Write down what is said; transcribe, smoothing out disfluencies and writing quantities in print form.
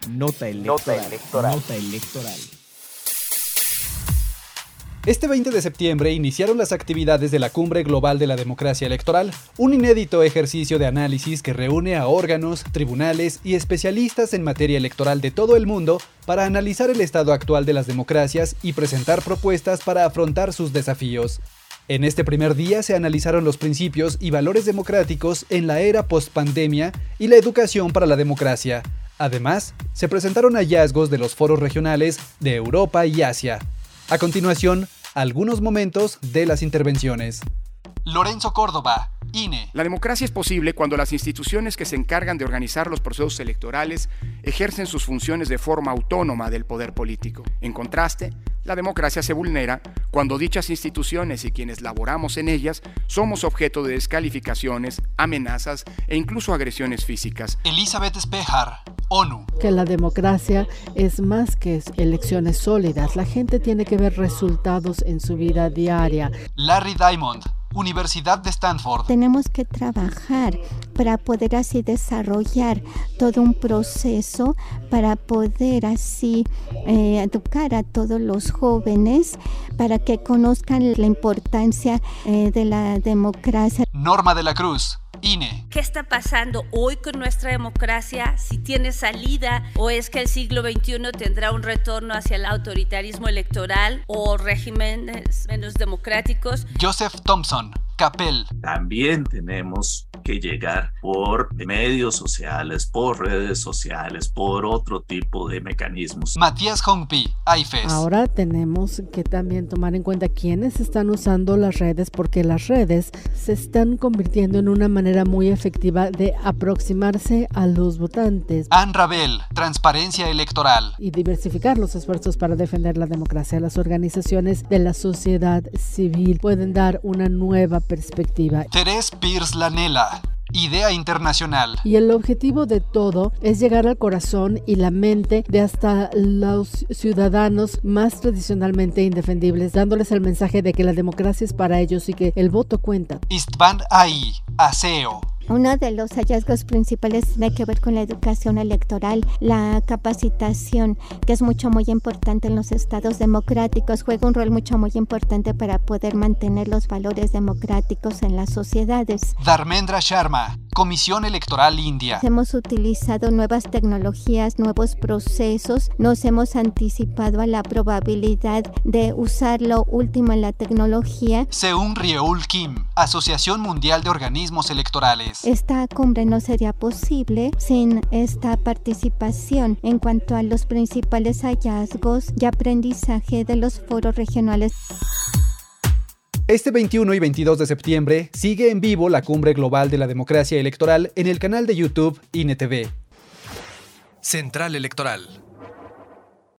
Nota electoral. Nota electoral. Este 20 de septiembre iniciaron las actividades de la Cumbre Global de la Democracia Electoral, un inédito ejercicio de análisis que reúne a órganos, tribunales y especialistas en materia electoral de todo el mundo para analizar el estado actual de las democracias y presentar propuestas para afrontar sus desafíos. En este primer día se analizaron los principios y valores democráticos en la era post-pandemia y la educación para la democracia. Además, se presentaron hallazgos de los foros regionales de Europa y Asia. A continuación, algunos momentos de las intervenciones. Lorenzo Córdoba, INE. La democracia es posible cuando las instituciones que se encargan de organizar los procesos electorales ejercen sus funciones de forma autónoma del poder político. En contraste, la democracia se vulnera cuando dichas instituciones y quienes laboramos en ellas somos objeto de descalificaciones, amenazas e incluso agresiones físicas. Elizabeth Espejar, ONU. Que la democracia es más que elecciones sólidas. La gente tiene que ver resultados en su vida diaria. Larry Diamond, Universidad de Stanford. Tenemos que trabajar para poder así desarrollar todo un proceso, para poder así educar a todos los jóvenes, para que conozcan la importancia de la democracia. Norma de la Cruz, INE. ¿Qué está pasando hoy con nuestra democracia? ¿Si tiene salida o es que el siglo XXI tendrá un retorno hacia el autoritarismo electoral o regímenes menos democráticos? Joseph Thompson, CAPEL. También tenemos que llegar por medios sociales, por redes sociales, por otro tipo de mecanismos. Matías Hongpi, AIFES. Ahora tenemos que también tomar en cuenta quiénes están usando las redes, porque las redes se están convirtiendo en una manera muy efectiva de aproximarse a los votantes. Anne Rabel, Transparencia Electoral. Y diversificar los esfuerzos para defender la democracia. Las organizaciones de la sociedad civil pueden dar una nueva perspectiva. Thérèse Pierce Lanella, Idea Internacional. Y el objetivo de todo es llegar al corazón y la mente de hasta los ciudadanos más tradicionalmente indefendibles, dándoles el mensaje de que la democracia es para ellos y que el voto cuenta. István Ai, ASEO. Uno de los hallazgos principales tiene que ver con la educación electoral, la capacitación, que es muy importante en los estados democráticos, juega un rol muy importante para poder mantener los valores democráticos en las sociedades. Dharmendra Sharma, Comisión Electoral India. Hemos utilizado nuevas tecnologías, nuevos procesos, nos hemos anticipado a la probabilidad de usar lo último en la tecnología. Seung Ryeul Kim, Asociación Mundial de Organismos Electorales. Esta cumbre no sería posible sin esta participación en cuanto a los principales hallazgos y aprendizaje de los foros regionales. Este 21 y 22 de septiembre sigue en vivo la Cumbre Global de la Democracia Electoral en el canal de YouTube INE TV. Central Electoral.